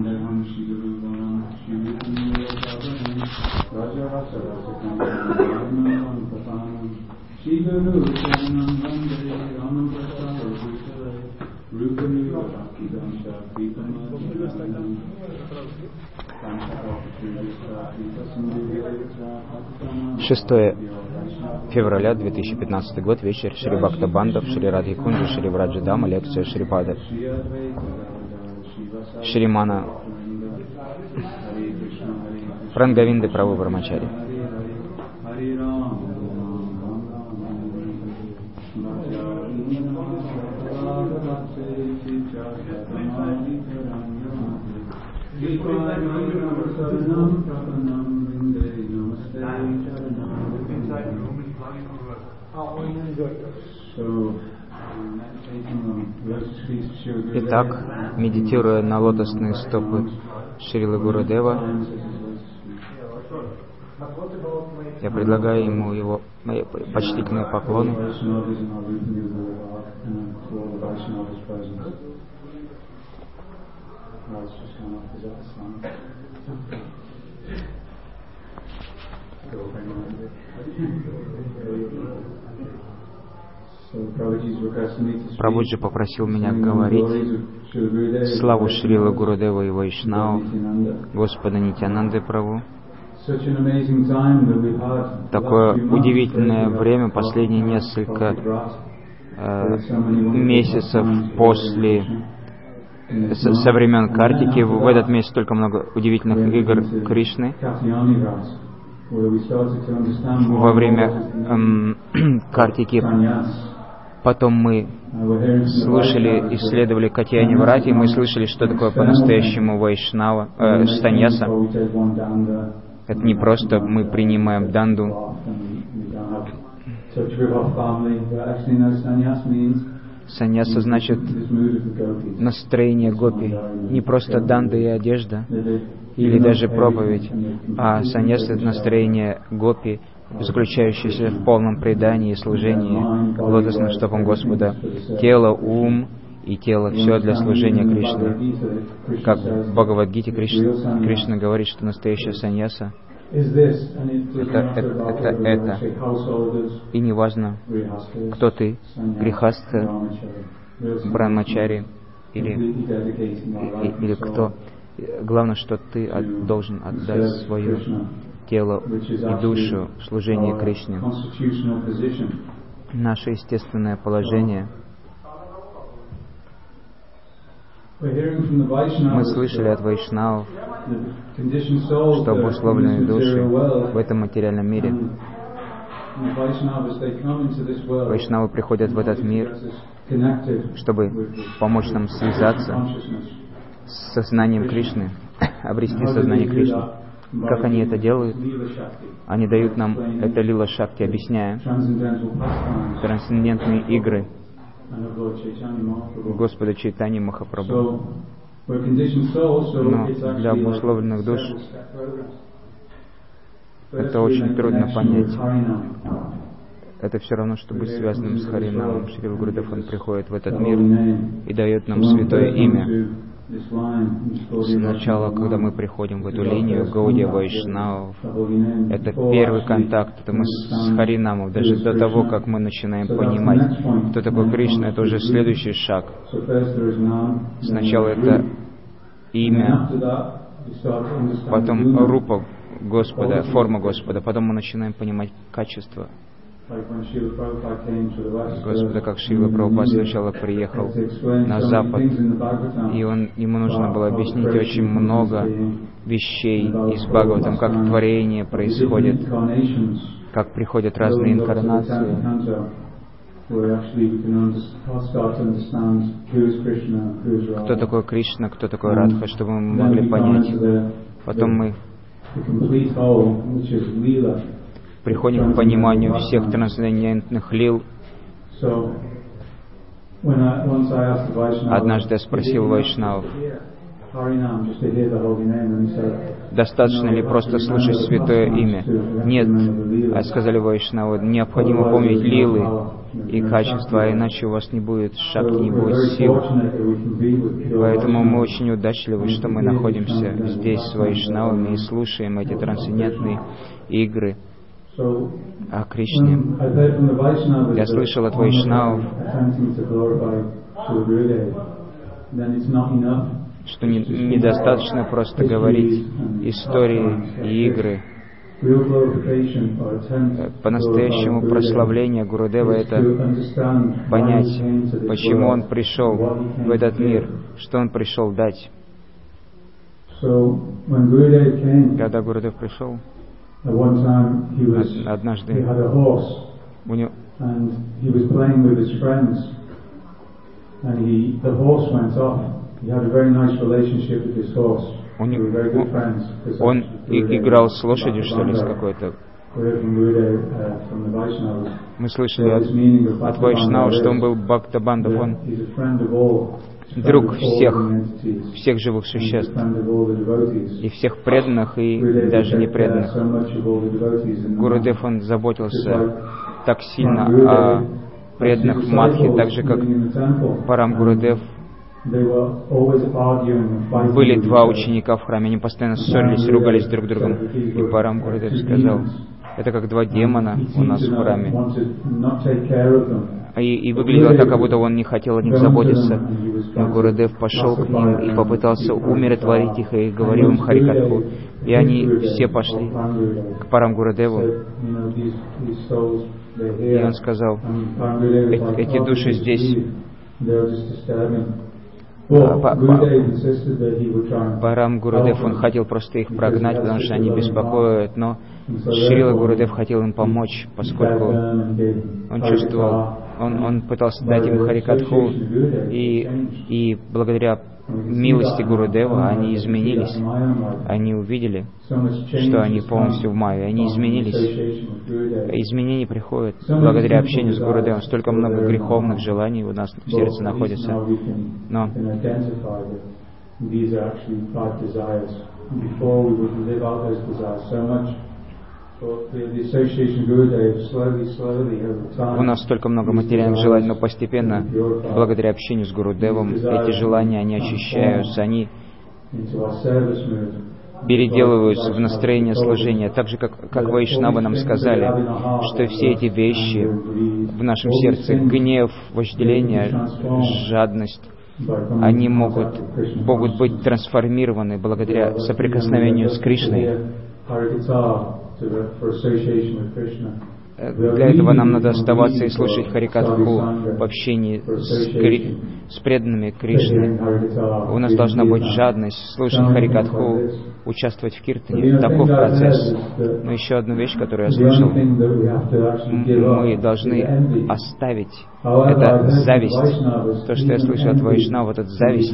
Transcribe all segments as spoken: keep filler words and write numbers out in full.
шестое февраля две тысячи пятнадцатый год, вечер, Шри Бхактабандав, Шри Радхи Кунджи, Шри Враджадама, лекция Шрипада Шримана Ранговинды Прабху Брамачари. Итак, медитируя на лотосные стопы Шрилы Гурудева, я предлагаю ему его мои почтительные поклоны. Прабхуджи попросил меня говорить славу Шрилы Гурудева и Вайшнав, Господа Нитьянанды Прабху. Такое удивительное время, последние несколько э, месяцев после со, со времен Картики. В этот месяц столько много удивительных игр Кришны. Во время эм, Картики потом мы слушали, исследовали Катьяни Врати, мы слышали, что такое по-настоящему Вайшнава, э, саньяса. Это не просто мы принимаем данду. Саньяса значит настроение гопи. Не просто данда и одежда, или даже проповедь, а саньяса — это настроение гопи, заключающееся в полном предании и служении лотосным стопам Господа. Тело, ум и тело — все для служения Кришне. Как в Бхагавад-гите Кришна, Кришна говорит, что настоящая саньяса — это, это, это, это. И не важно, кто ты, грихастха, брамачари или, или кто. Главное, что ты от, должен отдать свое тело и душу в служении Кришне. Наше естественное положение. Мы слышали от вайшнавов, что обусловленные души в этом материальном мире, вайшнавы приходят в этот мир, чтобы помочь нам связаться с сознанием Кришны, обрести сознание Кришны. Как они это делают? Они дают нам это лила шакти, объясняя трансцендентные игры Господа Чайтаньи Махапрабху. Но для обусловленных душ это очень трудно понять. Это все равно, что быть связанным с Харинамом. Шрила Гурудев, он приходит в этот мир и дает нам святое имя. Сначала, когда мы приходим в эту линию Гаудия Вайшнав, это первый контакт, это мы с Харинамом, даже до того, как мы начинаем понимать, кто такой Кришна, это уже следующий шаг. Сначала это имя, потом рупа Господа, форма Господа, потом мы начинаем понимать качество Господа, как Шрила Прабхупад сначала приехал на Запад, и он, ему нужно было объяснить очень много вещей из Бхагаватам, как творение происходит, как приходят разные инкарнации. Кто такой Кришна, кто такой Радха, чтобы мы могли понять. Потом мы приходим к пониманию всех трансцендентных лил. Однажды я спросил вайшнавов, Достаточно ли просто слушать святое имя? Нет, а сказали Вайшнавы, необходимо помнить лилы и качества, а иначе у вас не будет шакти, не будет сил. Поэтому мы очень удачливы, что мы находимся здесь с Вайшнавами и слушаем эти трансцендентные игры о Кришне. Я слышал от Вайшнавов, что не, недостаточно просто говорить истории и игры. По-настоящему прославление Гурудева — это понять, почему он пришел в этот мир, что он пришел дать. Когда Гурудев пришел, однажды у него Он, он играл с лошадью, что ли, с какой-то. Мы слышали от, от Вайшнава, что он был Бхактабандав, он друг всех, всех живых существ, и всех преданных, и даже непреданных. Гурудев, он заботился так сильно о преданных в Мадхе, так же, как Парам Гурудев. Были два ученика в храме, они постоянно ссорились, ругались друг с другом. И Парам Гурудев сказал, это как два демона у нас в храме. И, и выглядело так, как будто он не хотел о них заботиться. Но Гурудев пошел к ним и попытался умиротворить их и говорил им Харикатху. И они все пошли к Парам Гурудеву. И он сказал, эти души здесь. Парам Гурудев, он хотел просто их прогнать, потому что они беспокоят, но Шрила Гурудев хотел им помочь, поскольку он чувствовал, он, он пытался дать им Харикатху, и, и благодаря милости Гурудева они изменились. Они увидели, что они полностью в майе, они изменились. Изменения приходят благодаря общению с Гурудевом. Столько много греховных желаний у нас в сердце находится. Но у нас столько много материальных желаний, но постепенно, благодаря общению с Гурудевом, эти желания, они очищаются, они переделываются в настроение служения. Так же, как, как Вайшнавы нам сказали, что все эти вещи в нашем сердце, гнев, вожделение, жадность, они могут, могут быть трансформированы благодаря соприкосновению с Кришной. Для этого нам надо оставаться и слушать Харикатху в общении с, Кри... с преданными Кришны. У нас должна быть жадность, слушать Харикатху, участвовать в киртане. Таков процесс. Но еще одну вещь, которую я слышал, мы должны оставить, это зависть. То, что я слышу от Вайшнава, это зависть.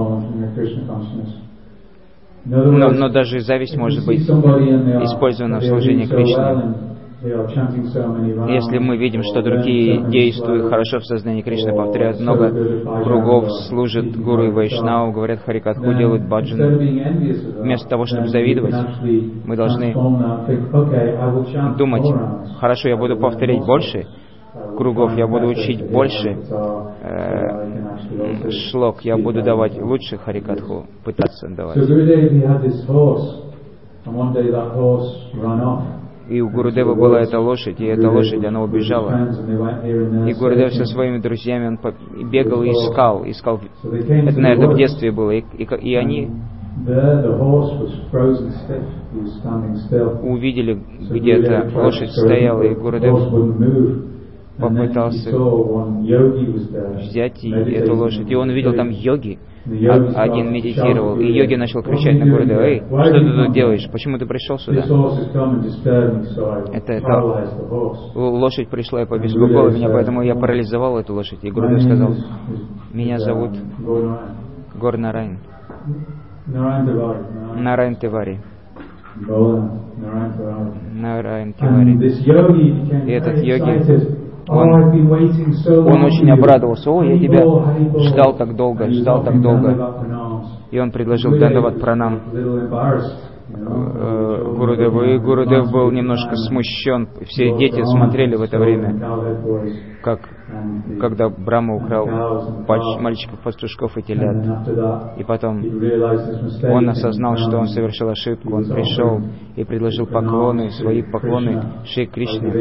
Но, но даже зависть может быть использована в служении Кришне. Если мы видим, что другие действуют хорошо в сознании Кришны, повторяют много кругов, служат гуру и вайшнаву, говорят Харикатху, делают баджан, вместо того, чтобы завидовать, мы должны думать, хорошо, я буду повторять больше кругов, я буду учить больше э, шлок, я буду давать лучше Харикатху, пытаться давать. И у Гурудева была эта лошадь, и эта лошадь, она убежала. И Гурудев со своими друзьями, он бегал и искал, искал. Это, наверное, в детстве было. И, и, и они увидели, где-то лошадь стояла, и Гурудев попытался взять эту лошадь. И он увидел там йоги. Один медитировал, и йоги начал кричать на Гурудева: «Эй, что ты тут делаешь? Почему ты пришел сюда?» Это, это лошадь пришла и побеспокоила меня, поэтому я парализовал эту лошадь. И Гурудев сказал: «Меня зовут Гор Нарайн. Нарайн Тевари. Нарайн Тевари». И этот йоги, Он, он очень обрадовался. «О, я тебя ждал так долго, ждал так долго». И он предложил Дандават Пранам Гурудеву, и Гурудев был немножко смущен. Все дети смотрели в это время, как, когда Брахма украл мальчиков-пастушков и телят. И потом он осознал, что он совершил ошибку. Он пришел и предложил поклоны, свои поклоны Шри Кришне.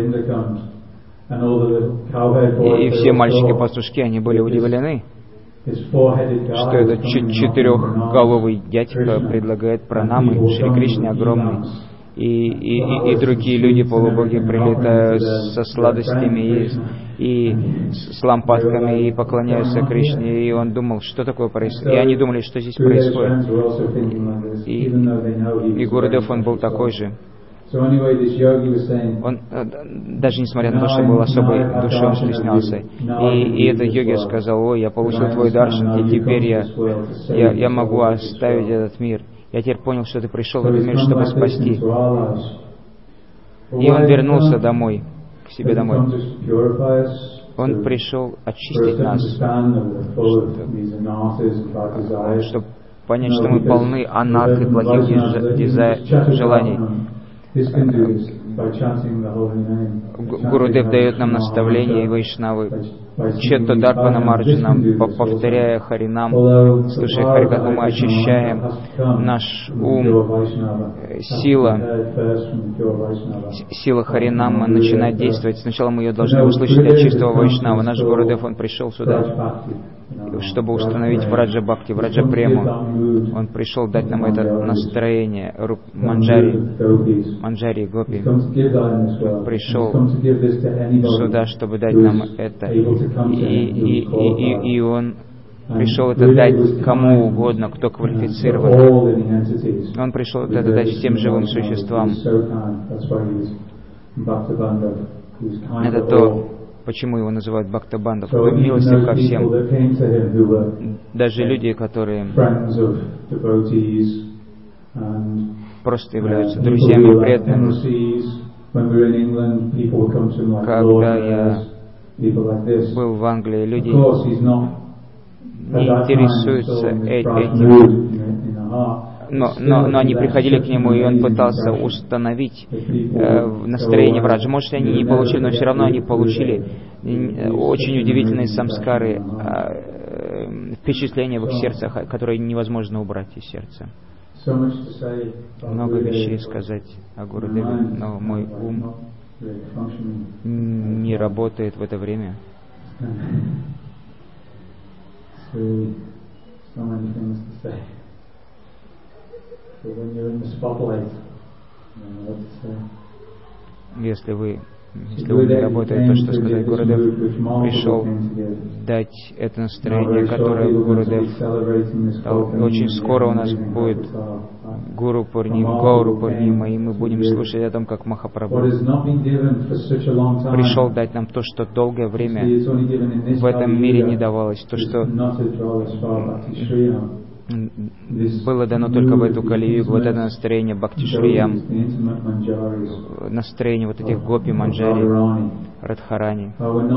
И, и все мальчики-пастушки, они были удивлены, что этот четырехголовый дядька предлагает пранамы Шри Кришне огромный. И, и, и, и другие люди, полубоги, прилетают со сладостями и, и с лампадками и поклоняются Кришне. И он думал, что такое происходит. И они думали, что здесь происходит. И, и, и Гурудев, он был такой же. Он, даже несмотря на то, что был особой душой, он стеснялся. И, и этот йоги сказал: ой, я получил твой даршан, и теперь я, я, я могу оставить этот мир. Я теперь понял, что ты пришел в этот мир, чтобы спасти. И он вернулся домой, к себе домой. Он пришел очистить нас, чтобы, чтобы понять, что мы полны анаты, плохих желаний. Гурудев дает нам наставления и вайшнавы. Четто Дарпана Марджанам, повторяя Харинам, слушая Харикатху, мы очищаем наш ум. Сила, сила Харинама начинает действовать. Сначала мы ее должны услышать от чистого вайшнава. Наш Гурудев, он пришел сюда, чтобы установить Враджа Бхакти, Враджа Прему. Он пришел дать нам это настроение Манджари, Манджари Гопи. Он пришел сюда, чтобы дать нам это. И, и, и, и, и он пришел это дать кому угодно, кто квалифицирован. Он пришел это дать всем живым существам. Это то, почему его называют Бхактабандав, милостив ко всем. Даже люди, которые просто являются друзьями преданными. Когда я был в Англии, люди не интересуются этим. Но, но, но они приходили к нему, и он пытался установить э, настроение враджа. Может, они не получили, но все равно они получили очень удивительные самскары, э, впечатления в их сердцах, которые невозможно убрать из сердца. Много вещей сказать о Гурудеве, но мой ум не работает в это время. Если вы, если вы не работаете, то что сказать, Гурудев пришел дать это настроение, которое Гурудев дал. Очень скоро у нас будет Гуру Пурнима, Гауру Пурнима, и мы будем слушать о том, как Махапрабху пришел дать нам то, что долгое время в этом мире не давалось, то, что было дано только в эту Кали-югу, вот это настроение Бхакти Шриям, настроение вот этих Гопи, Манджари, Радхарани,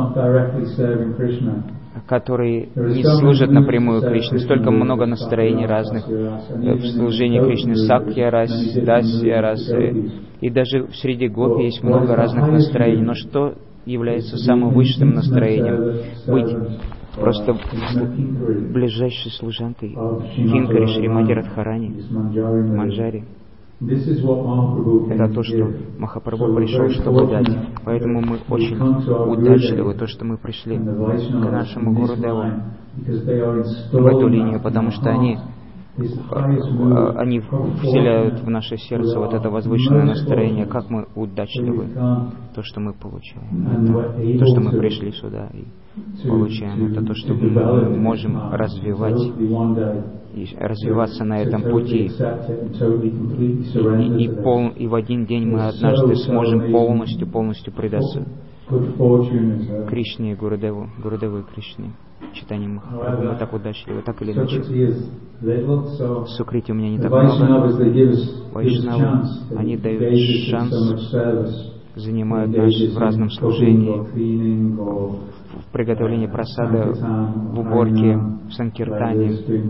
которые не служат напрямую Кришне. Столько много настроений разных в служении Кришне. Сакья рас, Дасья рас. И даже среди Гопи есть много разных настроений. Но что является самым высшим настроением? Быть просто ближайшей служанкой Кинкари Шримати Радхарани, Манджари. Это то, что Махапрабху пришел, чтобы дать. Поэтому мы очень удачливы, то, что мы пришли к нашему Гурудеву в эту линию, потому что они они вселяют в наше сердце вот это возвышенное настроение, как мы удачливы, то, что мы получаем, это то, что мы пришли сюда и получаем, это то, что мы можем развивать и развиваться на этом пути. И, и, пол, и в один день мы однажды сможем полностью, полностью предаться Кришне и Гурудеву, Гурудеву и Кришне. Читанием Махапрабху. Мы так удачливы, так или иначе. Сукрити у меня не так много. Вайшнавы, они дают шанс, занимают нас в разном служении, в приготовлении прасада, в уборке, в санкиртане,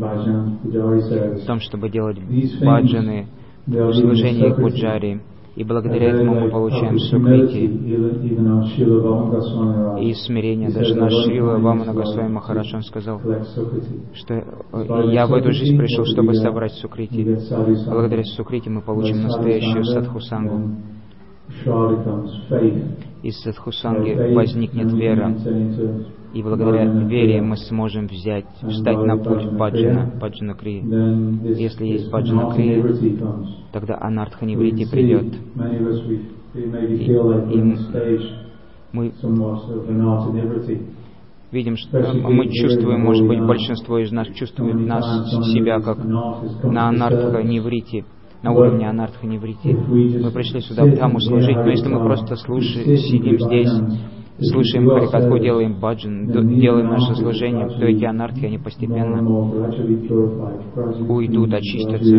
в том, чтобы делать баджаны, в служении пуджари. И благодаря этому мы получаем сукрити и смирение. Даже наш Шрила Вамана Госвами Махарадж, он сказал, что я в эту жизнь пришел, чтобы собрать сукрити. Благодаря сукрити мы получим настоящую садхусангу. Из садхусанги возникнет вера, и благодаря вере мы сможем взять, встать на путь баджана, баджана крии. Если есть баджана крия, тогда анартха ниврити придет. И, и мы видим, что мы чувствуем, может быть, большинство из нас чувствует нас, себя, как на анартха ниврити, на уровне анартха ниврити. Мы пришли сюда в Дхамму служить, но если мы просто слушаем, сидим здесь, слушаем Харикатху, делаем баджан, делаем наше служение, то эти анартхи, они постепенно уйдут, очистятся,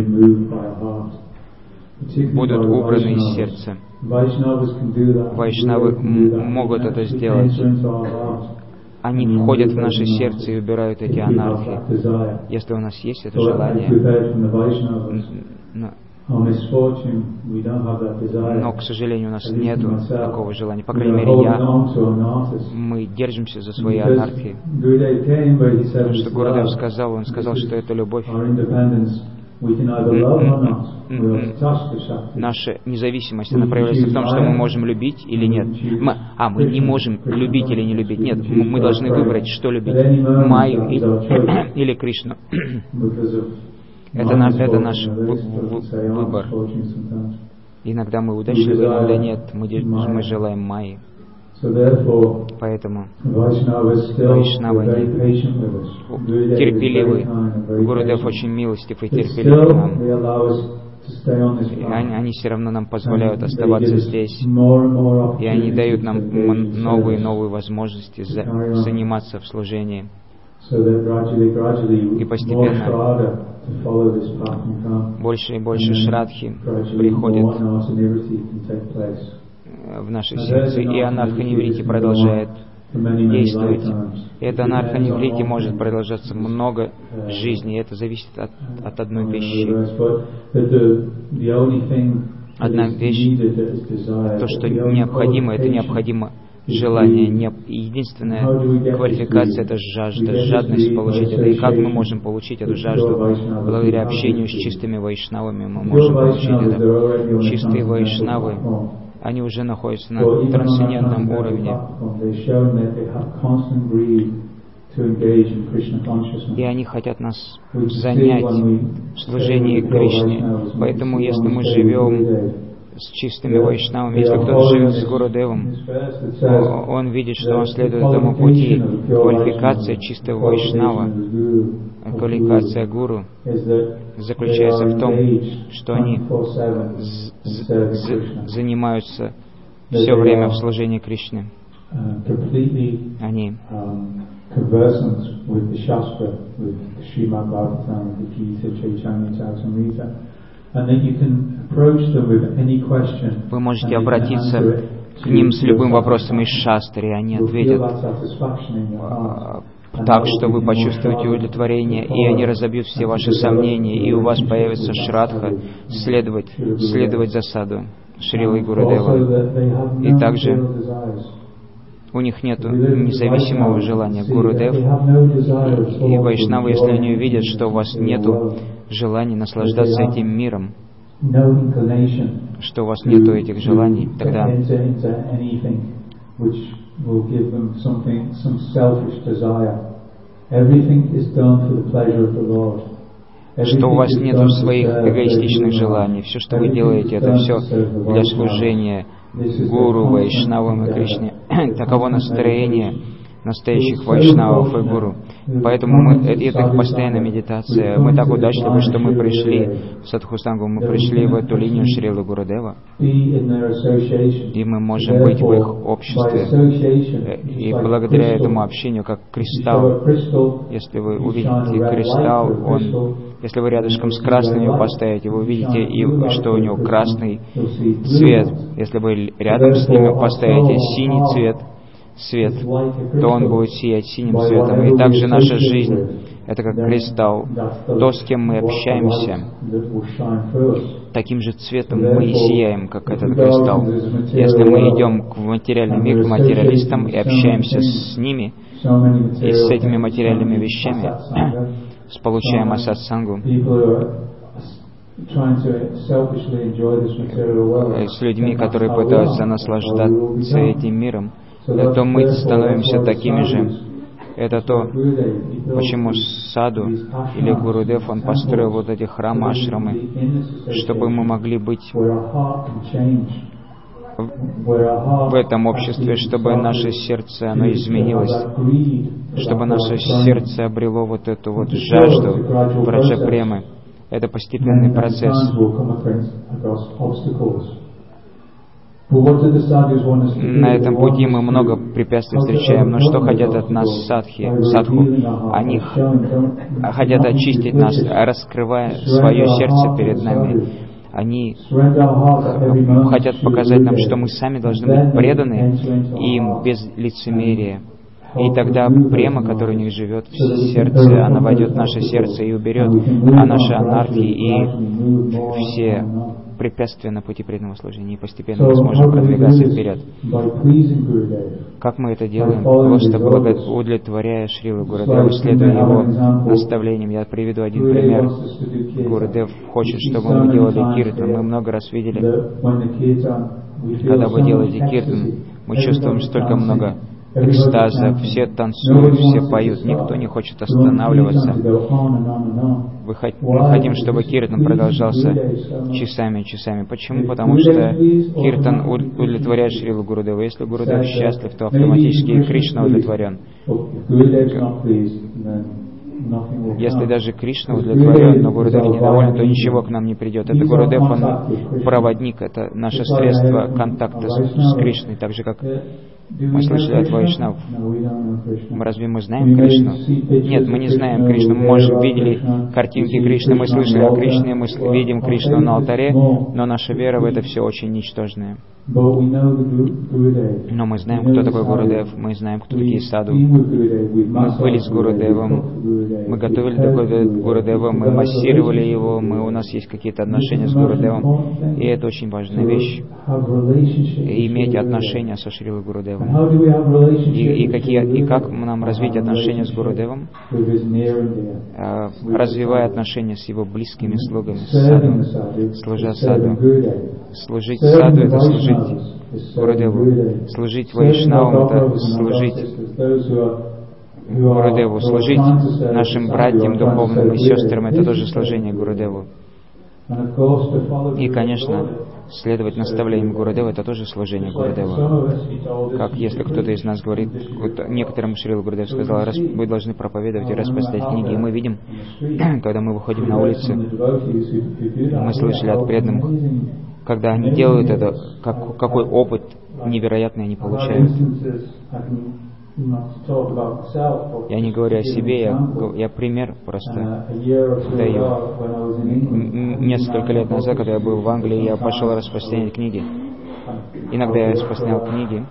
будут убраны из сердца. Вайшнавы могут это сделать. Они входят в наше сердце и убирают эти анархи. Если у нас есть это желание, но, к сожалению, у нас нет такого желания. По крайней мере, я, мы держимся за свои анархии. Потому что Гурудев сказал, он сказал, что это любовь. Наша независимость, она проявляется в том, что мы можем любить или нет. Мы, а, мы не можем любить или не любить. Нет, мы должны выбрать, что любить. Майю или, или Кришну. Это, на, это наш выбор. Иногда мы удачливы, иногда нет. Мы, мы желаем майи. Поэтому вайшнавы терпеливы. Гурудев очень милостив и терпелив к нам. И они, они все равно нам позволяют оставаться здесь. И они дают нам новые и новые возможности за, заниматься в служении. И постепенно больше и больше шрадхи приходит в наше сердце, и анарха-ниврити продолжает действовать. И эта анарха-ниврити может продолжаться много жизней, и это зависит от, от одной вещи. Одна вещь, то, что необходимо, это необходимо желание. Не, единственная квалификация — это жажда, жадность получить это. И как мы можем получить эту жажду? Благодаря общению с чистыми вайшнавами мы можем получить это. Чистые вайшнавы, они уже находятся на трансцендентном уровне. И они хотят нас занять в служении Кришне. Поэтому если мы живем с чистыми вайшнавами, если кто-то живет с Гурудевом, он видит, что он следует этому пути. Квалификация чистого вайшнава, квалификация гуру заключается в том, что они занимаются все время в служении Кришне. Они вы можете обратиться к ним с любым вопросом из шастры, и они ответят так, что вы почувствуете удовлетворение, и они разобьют все ваши сомнения, и у вас появится шрадха следовать, следовать за саду Шрилы Гурудева. И также у них нет независимого желания. Гурудев и вайшнавы, если они увидят, что у вас нет желания наслаждаться этим миром, что у вас нет этих желаний, тогда что у вас нет своих эгоистичных желаний. Все, что вы делаете, это все для служения Гуру, Вайшнавам и Кришне. Таково настроение настоящих вайшнавов и гуру. Поэтому мы, это их постоянная медитация. Мы так удачливы, что мы пришли в Садхусангу, мы пришли в эту линию Шрилы Гурудева, и мы можем быть в их обществе. И благодаря этому общению, как кристалл, если вы увидите кристалл, он, если вы рядышком с красным его поставите, вы увидите, и, что у него красный цвет. Если вы рядом с ним поставите синий цвет, свет, то он будет сиять синим светом. И также наша жизнь — это как кристалл. То, с кем мы общаемся, таким же цветом мы и сияем, как этот кристалл. Если мы идем в материальный мир, к материалистам, и общаемся с ними, и с этими материальными вещами, получаем асатсангу, с людьми, которые пытаются наслаждаться этим миром, то мы становимся такими же. Это то, почему Саду или Гурудев, он построил вот эти храмы, ашрамы, чтобы мы могли быть в этом обществе, чтобы наше сердце, оно изменилось, чтобы наше сердце обрело вот эту вот жажду враджа-премы. Это постепенный процесс. На этом пути мы много препятствий встречаем, но что хотят от нас садхи, садху? Они хотят очистить нас, раскрывая свое сердце перед нами. Они хотят показать нам, что мы сами должны быть преданы им без лицемерия. И тогда према, которая у них живет в сердце, она войдет в наше сердце и уберет а наши анархии и все препятствия на пути преданного служения. И постепенно мы сможем продвигаться вперед. Как мы это делаем? Просто удовлетворяя Шрилу Гурудеву, следуя его наставлениям. Я приведу один пример. Гурудев хочет, чтобы мы делали киртан. Мы много раз видели, когда вы делаете киртан, мы чувствуем столько много экстаза, все танцуют, все поют, никто не хочет останавливаться. Мы хотим, чтобы киртан продолжался часами и часами. Почему? Потому что киртан удовлетворяет Шрилу Гурудеву. Если Гурудев счастлив, то автоматически и Кришна удовлетворен. Если даже Кришна удовлетворен, но Гурудев недоволен, то ничего к нам не придет. Это Гурудев, он проводник, это наше средство контакта с, с Кришной, так же, как мы слышали от Вайшнав. Разве мы знаем Кришну? Нет, мы не знаем Кришну. Мы, может, видели картинки Кришны, мы слышали о Кришне, мы видим Кришну на алтаре, но наша вера в это все очень ничтожная. Но мы знаем, кто такой Гурудев, мы знаем, кто такие саду. Мы были с Гурудевом, мы готовили такой Гурудева, мы массировали его, мы, у нас есть какие-то отношения с Гурудевом, и это очень важная вещь. И иметь отношения со Шрилой Гурудевом. И, и, какие, и как нам развить отношения с Гурудевом? Развивая отношения с его близкими слугами, с саду, служа саду. Служить саду — это служить Гурудеву. Служить Вайшнавам — это служить Гурудеву. Служить нашим братьям духовным и сестрам — это тоже служение Гурудеву. И, конечно, следовать наставлениям Гурудева — это тоже служение Гурудеву. Как если кто-то из нас говорит, вот некоторым Шрила Гурудев сказал, вы должны проповедовать и распространять книги. И мы видим, когда мы выходим на улицу, мы слышали от преданных, когда они делают это, как, какой опыт невероятный они получают. Я не говорю о себе, я, я пример просто даю. Несколько лет назад, когда я был в Англии, я пошел распространять книги. Иногда я распространял книги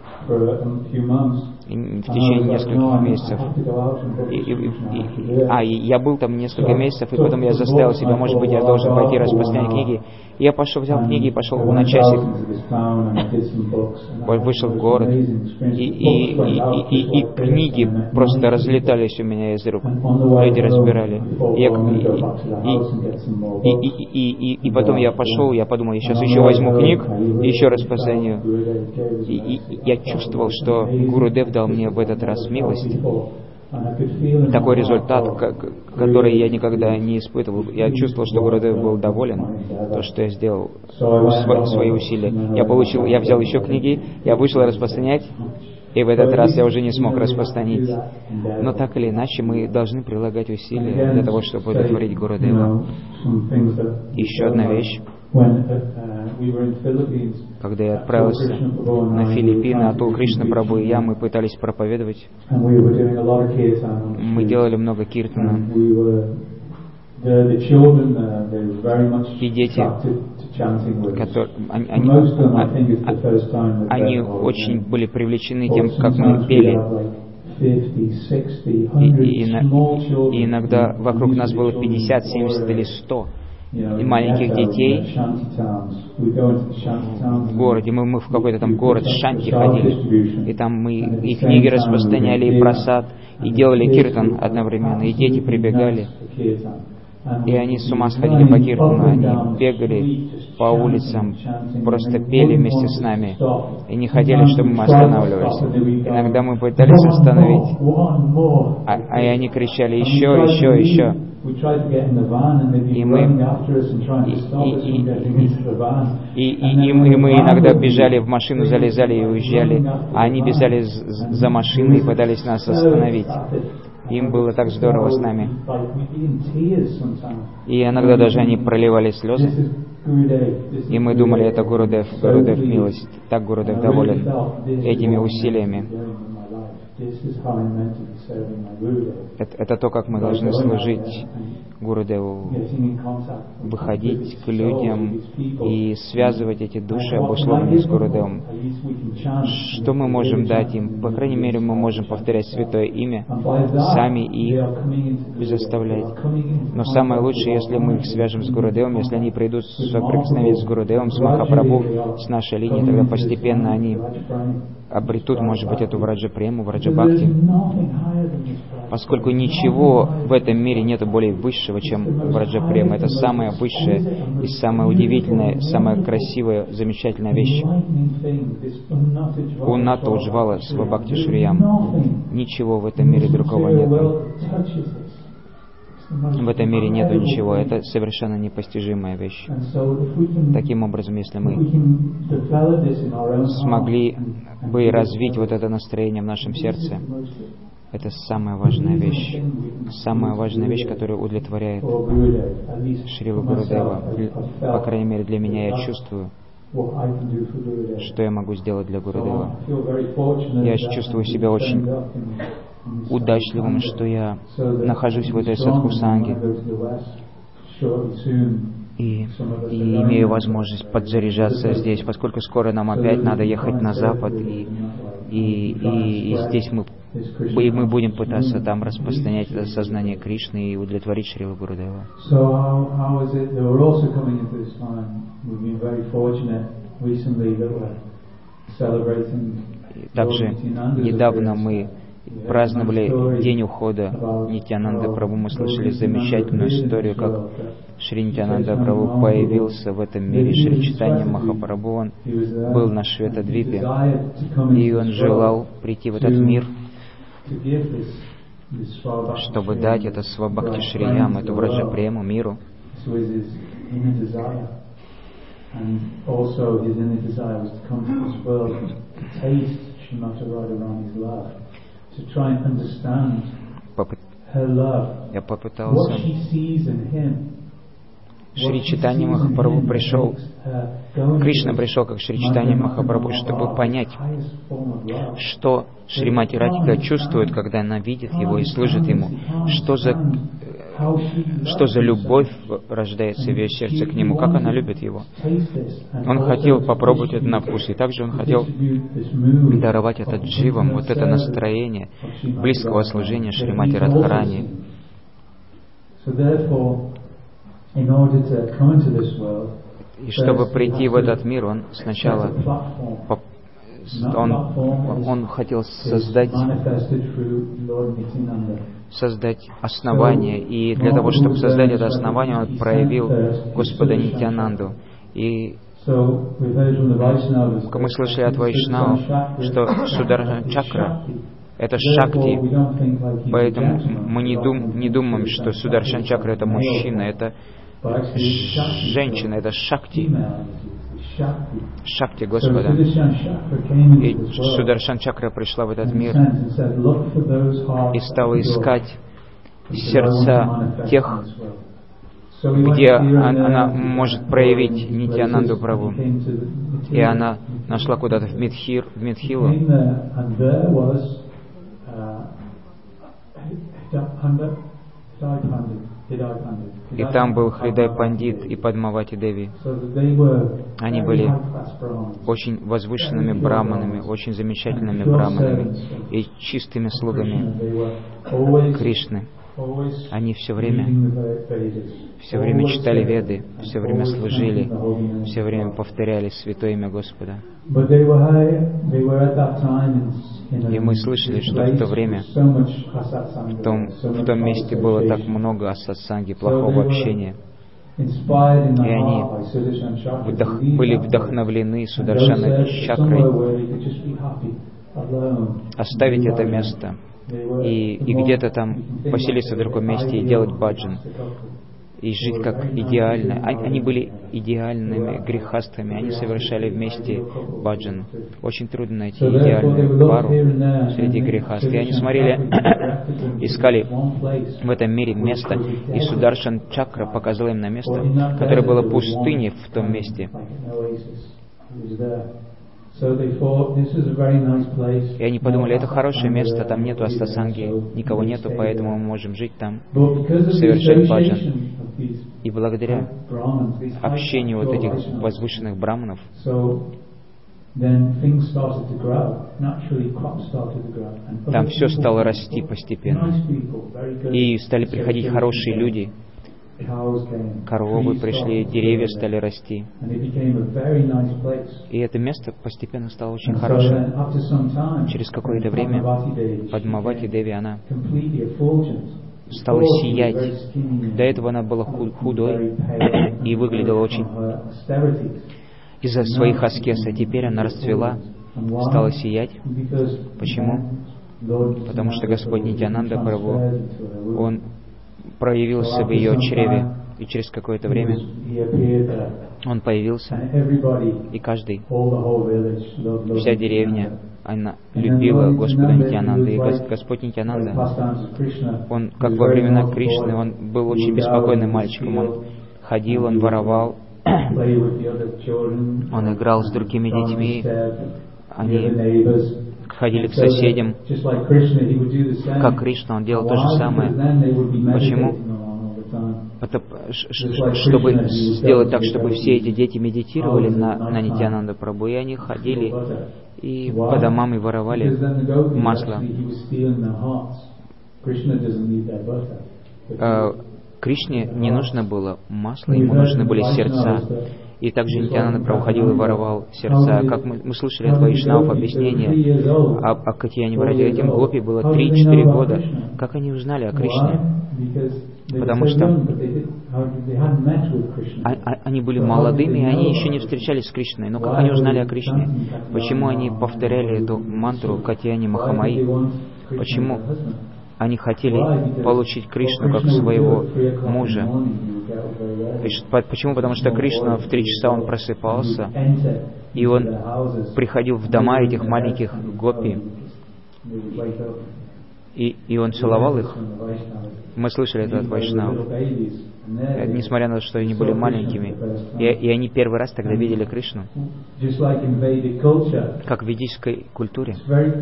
в течение нескольких месяцев. И, и, и, а, и я был там несколько месяцев, и потом я заставил себя, может быть, я должен пойти распространять книги. И я пошел, взял книги и пошел на часик. Вышел в город, и, и, и, и, и, и книги просто разлетались у меня из рук. Люди разбирали. И, и, и, и, и, и потом я пошел, я подумал, я сейчас еще возьму книг и еще распространю. И, и, и я чувствовал, что Гурудев дал мне в этот раз милость. Такой результат, который я никогда не испытывал. Я чувствовал, что Гурудев был доволен, то, что я сделал, свои усилия. Я получил, я взял еще книги, я вышел распространять, и в этот раз я уже не смог распространить. Но так или иначе, мы должны прилагать усилия для того, чтобы удовлетворить Гурудева. Еще одна вещь. Когда я отправился на Филиппины, Атул Кришна Прабху и я, мы пытались проповедовать. Мы делали много киртана. И дети которые, они, они, они очень были привлечены тем, как мы пели. И, и, и, и иногда вокруг нас было пятьдесят, семьдесят или сто и маленьких детей в городе. Мы, мы в какой-то там город Шанти ходили, и там мы и книги распространяли, и просад, и делали киртан одновременно, и дети прибегали. И они с ума сходили по киртану, они бегали по улицам, просто пели вместе с нами, и не хотели, чтобы мы останавливались. Иногда мы пытались остановить, а, а они кричали «еще, еще, еще». И мы, и, и, и, и, и мы иногда бежали в машину, залезали и уезжали, а они бежали за машиной и пытались нас остановить. Им было так здорово с нами. И иногда даже они проливали слезы. И мы думали, это Гурудев, Гурудев милость. Так Гурудев доволен этими усилиями. Это, это то, как мы должны служить Гурудеву, выходить к людям и связывать эти души, обусловленные с Гурудевом. Что мы можем дать им? По крайней мере, мы можем повторять святое имя сами и их заставлять. Но самое лучшее, если мы их свяжем с Гурудевом, если они придут в соприкосновение с Гурудевом, с Махапрабху, с нашей линией, тогда постепенно они обретут, может быть, эту Враджа-прему, Враджа-бхакти, поскольку ничего в этом мире нет более высшего, чем Враджа-према. Это самая высшая и самая удивительная, самая красивая, замечательная вещь. Унната уджвала свабхакти шриям. Ничего в этом мире другого нет. В этом мире нету ничего. Это совершенно непостижимая вещь. Таким образом, если мы смогли бы развить вот это настроение в нашем сердце, это самая важная вещь. Самая важная вещь, которая удовлетворяет Шрилу Гурудева. По крайней мере, для меня я чувствую, что я могу сделать для Гурудева. Я чувствую себя очень удачливым, что я нахожусь в этой садхусанге и, и имею возможность подзаряжаться здесь, поскольку скоро нам опять надо ехать на Запад, и, и, и, и здесь мы, и мы будем пытаться там распространять это сознание Кришны и удовлетворить Шрилу Гурудева. Также недавно мы праздновали день ухода Нитьянанды Прабху. Мы слышали замечательную историю, как Шри Нитьянанда Прабху появился в этом мире. Шри Чайтанья Махапрабху, он был на Шветадвипе, и он желал прийти в этот мир, чтобы дать это свабхакти шриям, эту Враджа-прему миру. Попыт... Я попытался. Шри Чайтанья Махапрабху пришел, Кришна пришел как Шри Чайтанья Махапрабху, чтобы понять, что Шримати Радхика чувствует, когда она видит его и служит ему, что за, что за любовь рождается в ее сердце к нему, как она любит его. Он хотел попробовать это на вкус, и также он хотел даровать это дживам, вот это настроение близкого служения Шримати Радхарани. И чтобы прийти в этот мир, он сначала он, он хотел создать, создать основание, и для того, чтобы создать это основание, он проявил Господа Нитьянанду. И мы слышали от Вайшнава, что Сударшана Чакра — это Шакти, поэтому мы не, дум, не думаем, что Сударшан Чакра — это мужчина, это женщина, это Шакти, Шакти Господа. И Сударшан Чакра пришла в этот мир и стала искать сердца тех, где она может проявить Нитьянанду Прабху. И она нашла куда-то в Мидхир, в Мидхилу. И там был Хридай Пандит и Падмавати Деви. Они были очень возвышенными браманами, очень замечательными браманами и чистыми слугами Кришны. Они все время, все время читали Веды, все время служили, все время повторяли святое имя Господа. И мы слышали, что в то время, в том, в том месте было так много асатсанги, плохого общения. И они вдох, были вдохновлены Сударшана чакрой оставить это место и, и где-то там поселиться в другом месте и делать баджан, и жить как идеально. Они были идеальными грехастами, они совершали вместе баджан. Очень трудно найти идеальную пару среди грехаст. И они смотрели, искали в этом мире место, и Сударшан Чакра показал им на место, которое было пустыней в том месте. И они подумали, это хорошее место, там нету астасанги, никого нету, поэтому мы можем жить там, совершать баджан. И благодаря общению вот этих возвышенных браманов, там все стало расти постепенно. И стали приходить хорошие люди, коровы пришли, деревья стали расти. И это место постепенно стало очень хорошим. Через какое-то время Падмавати Деви, она стала сиять. До этого она была худой и выглядела очень из-за своих аскез. А теперь она расцвела, стала сиять. Почему? Потому что Господь Нитьянанда Прабху, Он проявился в ее чреве, и через какое-то время Он появился, и каждый, вся деревня, она любила Господа Нитьянанда. И Господь Нитьянанда, Он, как во времена Кришны, Он был очень беспокойным мальчиком. Он ходил, он воровал, он играл с другими детьми, они ходили к соседям. Как Кришна, он делал то же самое. Почему? Это, чтобы сделать так, чтобы все эти дети медитировали на, на Нитьянанда Прабху, и они ходили и по домам и воровали масло. А Кришне не нужно было масло, ему нужны были сердца. И также Нитьянанда Прабху ходил и воровал сердца. Как мы, мы слышали от Вайшнавов объяснение о, о Катьяне Враде, этим гопи было три-четыре года. Как они узнали о Кришне? Потому что они были молодыми, и они еще не встречались с Кришной. Но как они узнали о Кришне? Почему они повторяли эту мантру Катьяни Махамаи? Почему они хотели получить Кришну как своего мужа? Почему? Потому что Кришна в три часа он просыпался, и он приходил в дома этих маленьких гопи, и, и он целовал их. Мы слышали это от Вайшнавов. Несмотря на то, что они были маленькими. И, и они первый раз тогда видели Кришну. Как в ведической культуре.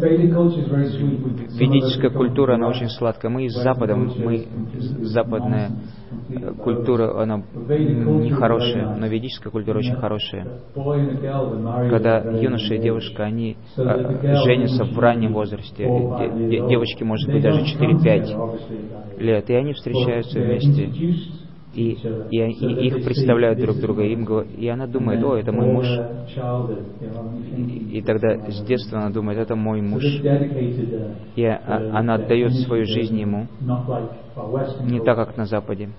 Ведическая культура, она очень сладкая. Мы из Запада, мы западная культура, она нехорошая, но ведическая культура очень хорошая. Когда юноша и девушка, они женятся в раннем возрасте. Девочки, может быть, даже четыре-пять лет, и они встречаются вместе. И, и, и их представляют друг друга, им, и она думает, о, это мой муж. И, и тогда с детства она думает, это мой муж. И а, она отдает свою жизнь ему, не так, как на Западе.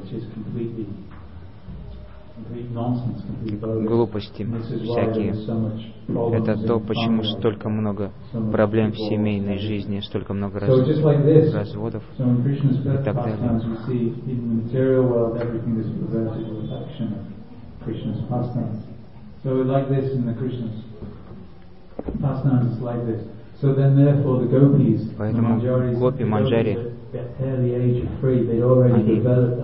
Глупости всякие. Это то, почему столько много проблем в семейной жизни, столько много раз... разводов и так далее. Поэтому гопи, манджари, они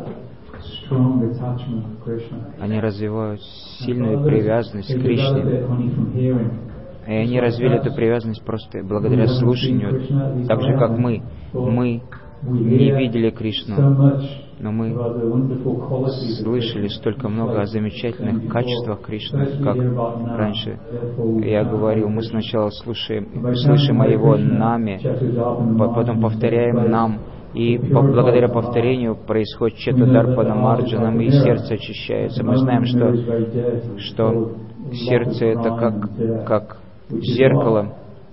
Они развивают сильную привязанность к Кришне. И они развили эту привязанность просто благодаря слушанию, так же, как мы. Мы не видели Кришну, но мы слышали столько много о замечательных качествах Кришны, как раньше я говорил, мы сначала слушаем, слышим о Его наме, потом повторяем нам, и благодаря повторению происходит Четадарпана Марджанам, и сердце очищается. Мы знаем, что, что сердце — это как, как зеркало.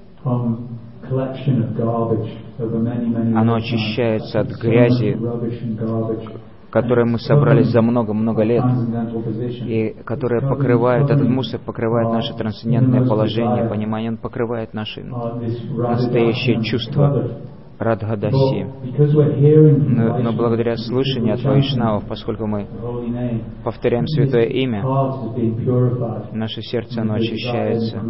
Оно очищается от грязи, которую мы собрали за много-много лет, и которая покрывает, этот мусор покрывает наше трансцендентное положение, понимание, он покрывает наши настоящие чувства. Радхадаси. Но, но благодаря слышанию от Вайшнавов, поскольку мы повторяем Святое Имя, наше сердце, оно очищается,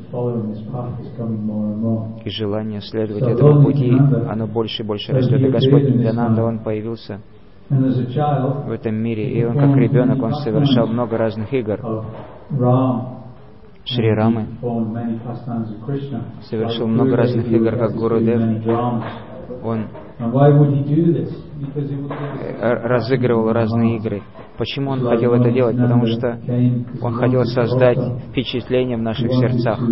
и желание следовать этому пути, оно больше и больше растет. И Господь Нитьянанда, Он появился в этом мире, и Он, как ребенок, Он совершал много разных игр. Шри Рамы совершил много разных игр, как Гурудев. Он разыгрывал разные игры. Почему он хотел это делать? Потому что он хотел создать впечатление в наших сердцах.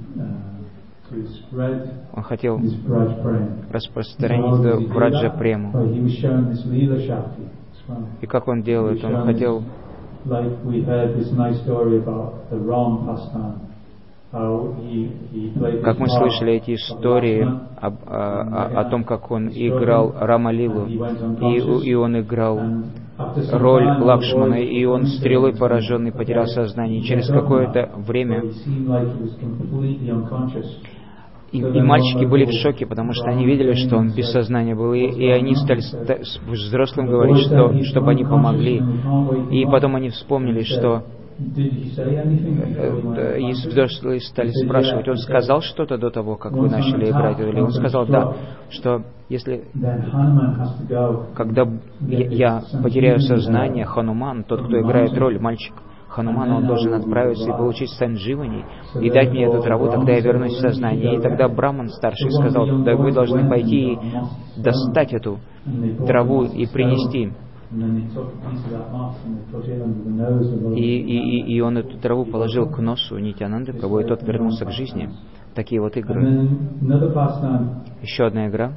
Он хотел распространить Враджа Прему. И как он делал это? Он хотел... Как мы слышали эти истории об, о, о том, как он играл Рамалилу, и, и он играл роль Лакшмана, и он стрелой пораженный потерял сознание. И через какое-то время И, и мальчики были в шоке, потому что они видели, что он без сознания был, и, и они стали взрослым говорить, что, чтобы они помогли. И потом они вспомнили, что и взрослые стали спрашивать, он сказал что-то до того, как вы начали играть? Или он сказал, да, что если, когда я потеряю сознание, Хануман, тот, кто играет роль, мальчик, Хануман, он должен отправиться и получить сандживани, и дать мне эту траву, тогда я вернусь в сознание. И тогда Браман старший сказал, да вы должны пойти и достать эту траву и принести. И, и, и он эту траву положил к носу Нитьянанды Прабху, и тот вернулся к жизни. Такие вот игры. Еще одна игра.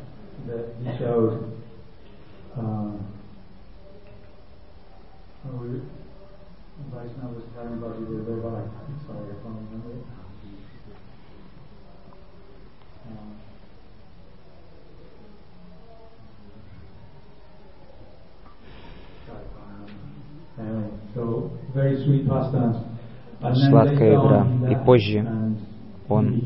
Сладкая игра. И позже он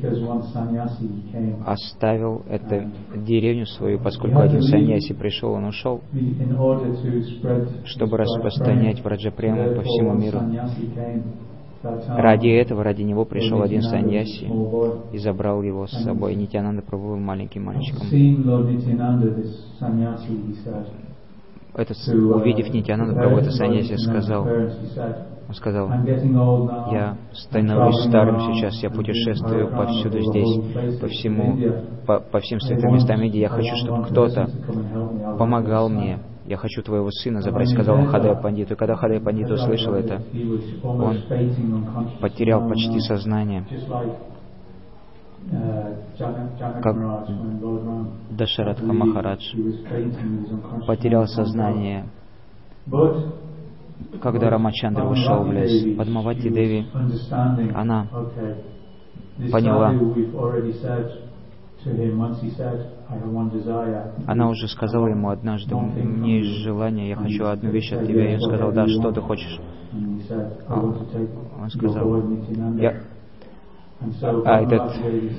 оставил эту деревню свою, поскольку один саньяси пришел, он ушел, чтобы распространять Враджапрему по всему миру. Ради этого, ради него пришел один саньяси и забрал его с собой. Нитьянанда Прабху был маленьким мальчиком. Этот, увидев Нитьянанду Прабху, этот саньяси сказал, он сказал, я становлюсь старым сейчас, я путешествую повсюду здесь, по всему, по, по всем святым местам Индии, я хочу, чтобы кто-то помогал мне, я хочу твоего сына забрать, сказал он Хадая Пандиту. И когда Хадая Пандит услышал это, он потерял почти сознание, как Дашаратха Махарадж потерял сознание, когда Рамачандра ушел в лес. Падмавати Деви, она поняла, она уже сказала ему однажды, у меня есть желание, я хочу одну вещь от тебя. И он сказал, да, что ты хочешь? А он сказал, я... А этот,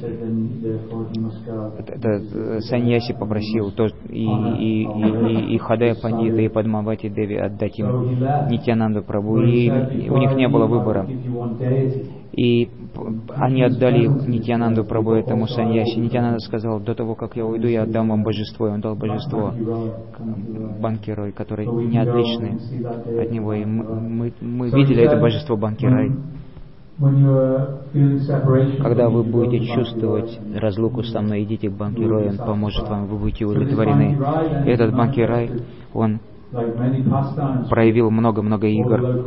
этот саньяси попросил то, и, и, и, и Хадая Пандита, и Падмавати Деви отдать им Нитьянанду Прабху, и, и у них не было выбора. И они отдали Нитьянанду Прабху этому саньяси. Нитьянанда сказал, до того, как я уйду, я отдам вам божество. И он дал божество Банкирой, который не отличный от него. И мы, мы, мы видели это божество Банкирой. Когда вы будете чувствовать разлуку со мной, идите к Банкирой, он поможет вам, вы будете удовлетворены. Этот Банкирай, он проявил много-много игр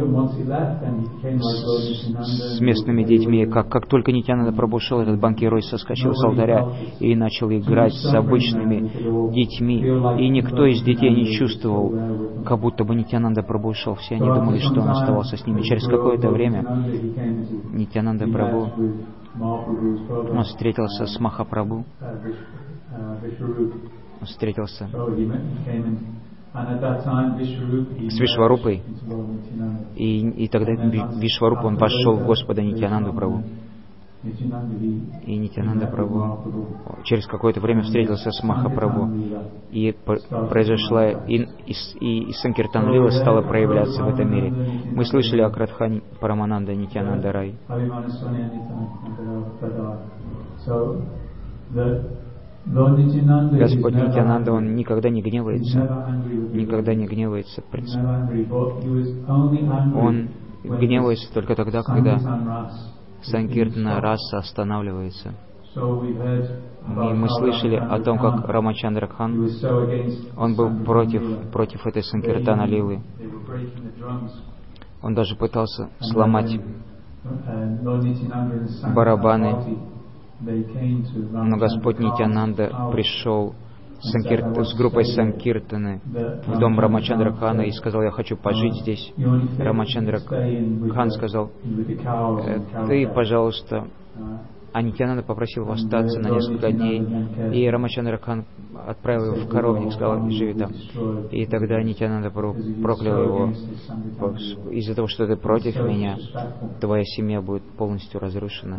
с, с местными детьми. Как, как только Нитьянанда Прабху ушел, этот Банкирой соскочил с алтаря и начал играть с обычными детьми. И никто из детей не чувствовал, как будто бы Нитьянанда Прабху ушел. Все они думали, что он оставался с ними. Через какое-то время Нитьянанда Прабху, он встретился с Махапрабху, он встретился с Вишварупой, и, и тогда Вишваруп, он вошел в Господа Нитьянанду Прабху. И Нитьянанда Прабху через какое-то время встретился с Махапрабху, и произошла, и, и, и Санкиртан Лила стала проявляться в этом мире. Мы слышали о Крадхане Парамананда Нитьянанда Рай. Господь Нитьянанда, он никогда не гневается, никогда не гневается. Он гневается только тогда, когда Санкиртана раса останавливается. И мы слышали о том, как Рамачандра Кхан, он был против, против этой Санкиртана Лилы. Он даже пытался сломать барабаны. Но Господь Нитьянанда пришел Санкир... с группой Санкиртаны в дом Рамачандра Хана и сказал: я хочу пожить здесь. Рамачандра Хан сказал: ты, пожалуйста. А Нитьянанда попросил его остаться на несколько дней. И Рамачандра Хан отправил его в коровник, сказал: живи там. И тогда Нитьянанда проклял его: из-за того, что ты против меня, твоя семья будет полностью разрушена.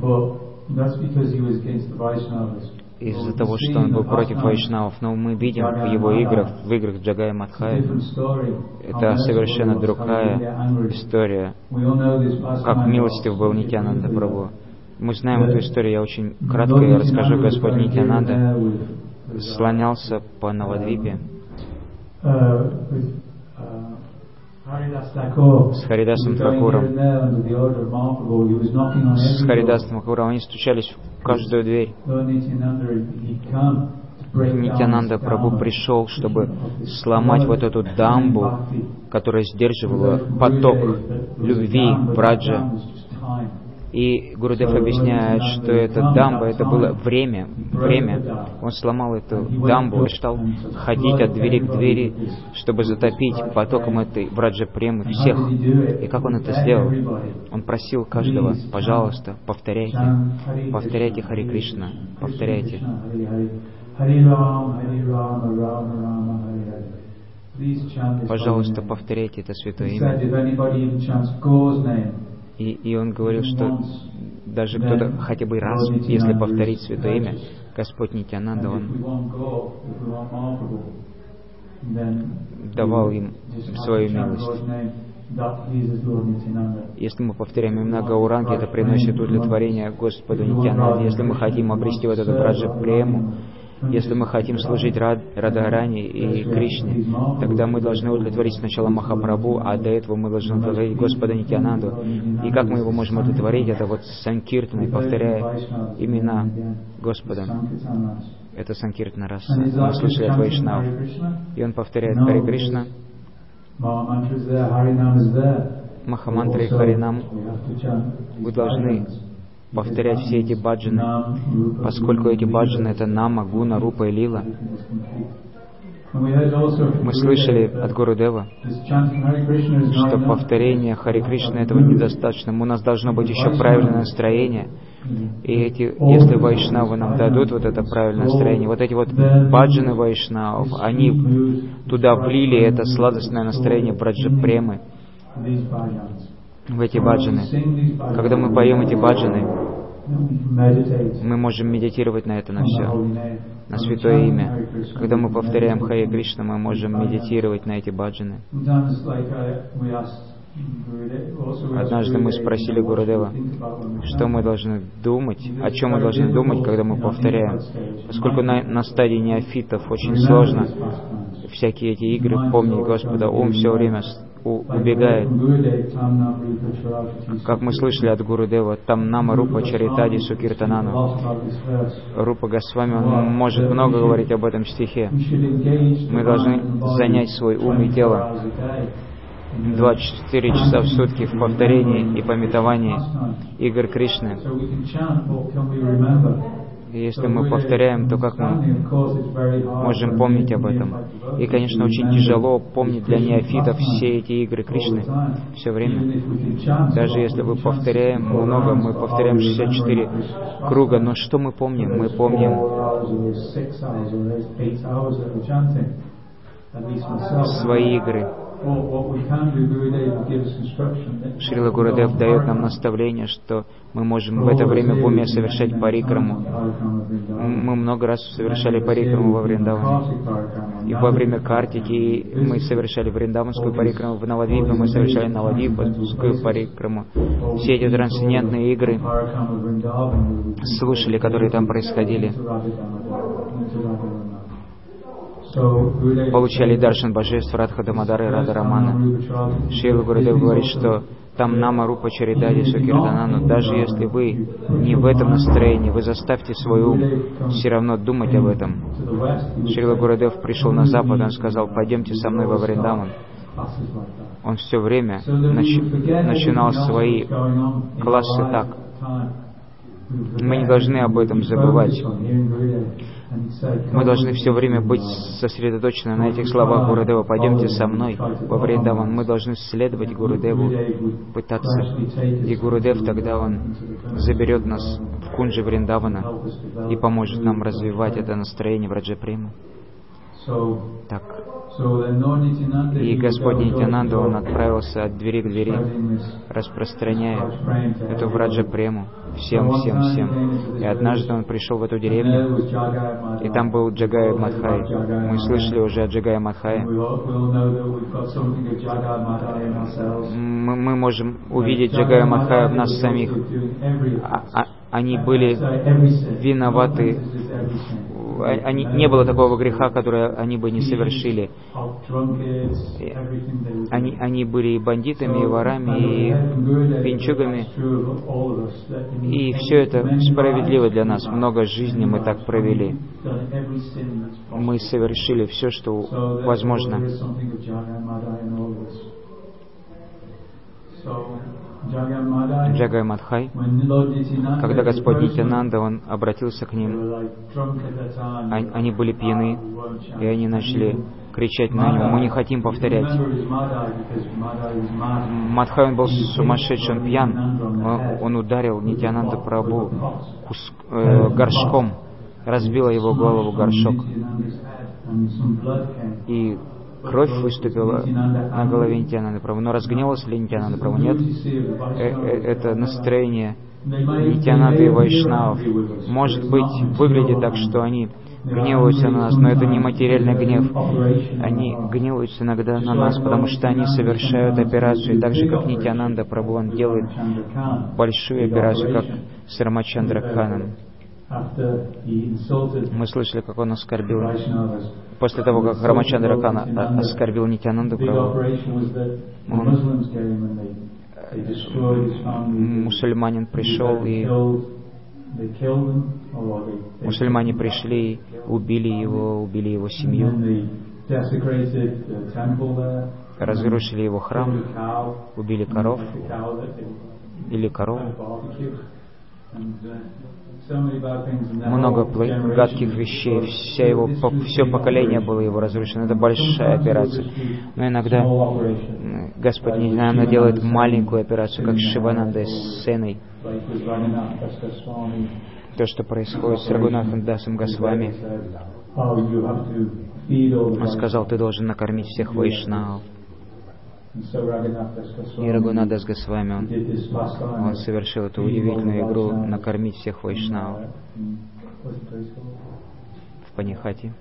Из-за того, что он был против вайшнавов. Но мы видим в его играх, в играх Джагая Мадхая, это совершенно другая история, как милостив был Нитьянанда Прабху. Мы знаем эту историю, я очень кратко ее расскажу. Господь Нитьянанда слонялся по Навадвипе с Харидасом Такуром. С Харидасом Такуром они стучались в каждую дверь. Нитьянанда Прабху пришел, чтобы сломать вот эту дамбу, которая сдерживала поток любви Браджа. И Гурудев объясняет, что эта дамба, это было время, время. Он сломал эту дамбу и стал ходить от двери к двери, чтобы затопить потоком этой Браджа-премы всех. И как он это сделал? Он просил каждого: пожалуйста, повторяйте, повторяйте Хари Кришна, повторяйте. Пожалуйста, повторяйте это святое имя. И, и он говорил, что даже кто-то хотя бы раз, если повторить святое имя, Господь Нитьянанда, он давал им свою милость. Если мы повторяем имена Гауранги, это приносит удовлетворение Господу Нитьянанде. Если мы хотим обрести вот эту Браджа-прему, если мы хотим служить Рад, Радхарани и Кришне, тогда мы должны удовлетворить сначала Махапрабху, а до этого мы должны удовлетворить Господа Нитьянанду. И как мы его можем удовлетворить? Это вот Санкиртаной, повторяя имена Господа. Это Санкиртана раса. Мы слышали от Вайшнав. И он повторяет Хари Кришна, Махамантра и Харинам. Вы должны повторять все эти баджаны, поскольку эти баджаны — это Нама, Гуна, Рупа и Лила. Мы слышали от Гурудева, что повторение Хари Кришны этого недостаточно. У нас должно быть еще правильное настроение. И эти, если вайшнавы нам дадут вот это правильное настроение, вот эти вот баджаны вайшнавов, они туда влили это сладостное настроение Браджа-премы в эти баджаны. Когда мы поем эти баджаны, мы можем медитировать на это, на все, на святое имя. Когда мы повторяем Харе Кришна, мы можем медитировать на эти баджаны. Однажды мы спросили Гурудева, что мы должны думать, о чем мы должны думать, когда мы повторяем. Поскольку на, на стадии неофитов очень сложно всякие эти игры помнить Господа, ум все время убегает. Как мы слышали от Гурудева, там Нама Рупа Чаритади Сукиртанану. Рупа Госвами, он может много говорить об этом стихе. Мы должны занять свой ум и тело двадцать четыре часа в сутки в повторении и пометовании игр Кришны. И если мы повторяем, то как мы можем помнить об этом? И, конечно, очень тяжело помнить для неофитов все эти игры Кришны все время. Даже если мы повторяем много, мы повторяем шестьдесят четыре круга, но что мы помним? Мы помним свои игры. Шрила Гурудев дает нам наставление, что мы можем в это время в уме совершать парикраму. Мы много раз совершали парикраму во Вриндаване. И во время Картики мы совершали вриндаванскую парикраму, в Навадвипе мы совершали навадвипскую парикраму. Все эти трансцендентные игры слушали, которые там происходили. Получали даршан божеств Радха Дамодара и Рада Рамана. Шрила Гурудев говорит, что там Нама Рупа Чаридади Сукиртанану, даже если вы не в этом настроении, вы заставьте свой ум все равно думать об этом. Шрила Гурудев пришел на Запад, он сказал: пойдемте со мной во Вриндаван. Он все время нач- начинал свои классы так. Мы не должны об этом забывать. Мы должны все время быть сосредоточены на этих словах Гурудева. Пойдемте со мной во Вриндаван. Мы должны следовать Гурудеву, пытаться. И Гурудев тогда он заберет нас в кунджи Вриндавана и поможет нам развивать это настроение Враджапремы. Так. И Господь Нитьянанда, он отправился от двери к двери, распространяя эту Враджапрему всем, всем, всем. И однажды он пришел в эту деревню, и там был Джагая Мадхай. Мы слышали уже о Джагая Мадхае. Мы, мы можем увидеть Джагая Мадхая в нас самих. А, а, они были виноваты. Они, не было такого греха, который они бы не совершили. Они, они были и бандитами, и ворами, и пинчугами. И все это справедливо для нас. Много жизни мы так провели. Мы совершили все, что возможно. Джагай Мадхай, когда Господь Нитьянанда, он обратился к ним, они были пьяны, и они начали кричать на него: мы не хотим повторять. Мадхай, он был сумасшедший, он пьян, он, он ударил Нитьянанда Прабху кус, э, горшком, разбила его голову горшок, и кровь выступила на голове Нитьянанды Прабху. Но разгневался ли Нитьянанда Прабху? Нет. Это настроение Нитьянанды и Вайшнавов. Может быть, выглядит так, что они гневаются на нас, но это не материальный гнев. Они гневаются иногда на нас, потому что они совершают операцию, так же, как Нитьянанда Прабху, он делает большую операцию, как с Рамачандра Кханом. Мы слышали, как он оскорбил, после того, как Рамачандра Кхан оскорбил Нитьянанду Прабху, он, мусульманин пришел, и мусульмане пришли и убили его, убили его семью, разрушили его храм, убили коров, или коров. Много гадких вещей, вся его, все поколение было его разрушено. Это большая операция. Но иногда Господь Нитьянанда делает маленькую операцию, как с Шиванандой, с Сеной. То, что происходит с Рагунатхом Дасом Госвами. Он сказал: ты должен накормить всех вайшнавов. И Рагунат Дас Госвами, он, он совершил эту удивительную игру накормить всех вайшнавов в Панихати.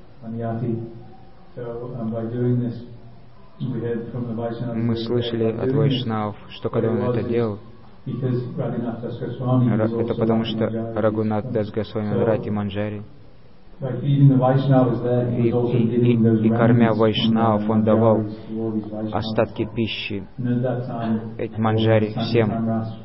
Мы слышали от вайшнавов, что когда он это делал, это потому что Рагунат Дас Госвами в Рати Манджари, И, и, и, и кормя вайшнавов, он давал остатки пищи этим манджари всем.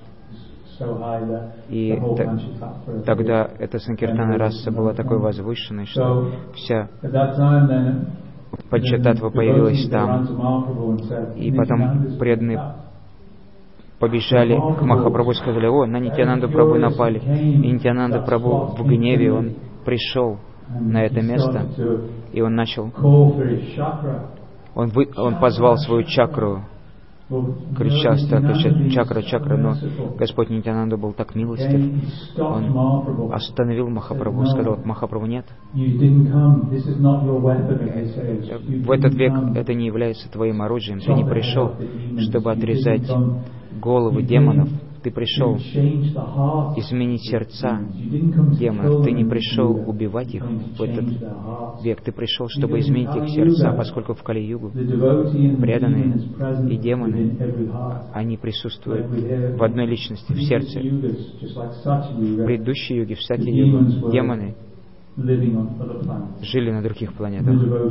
И т- тогда эта санкиртана раса была такой возвышенной, что вся Паджататва появилась там. И потом преданные побежали к Махапрабху и сказали: «О, на Нитьянанду Прабху напали». И Нитьянанда Прабху в гневе, он пришел на это место, и он начал, он, вы, он позвал свою чакру, кричал, кричал: «Чакра, чакра!» Но Господь Нитьянанда был так милостив, он остановил Махапрабху, сказал: «Махапрабху, нет, в этот век это не является твоим оружием, ты не пришел, чтобы отрезать головы демонов, ты пришел изменить сердца демонов, ты не пришел убивать их в этот век, ты пришел, чтобы изменить их сердца, поскольку в Кали-югу преданные и демоны, они присутствуют в одной личности, в сердце. В предыдущей юге, в Сати-югу, демоны жили на других планетах.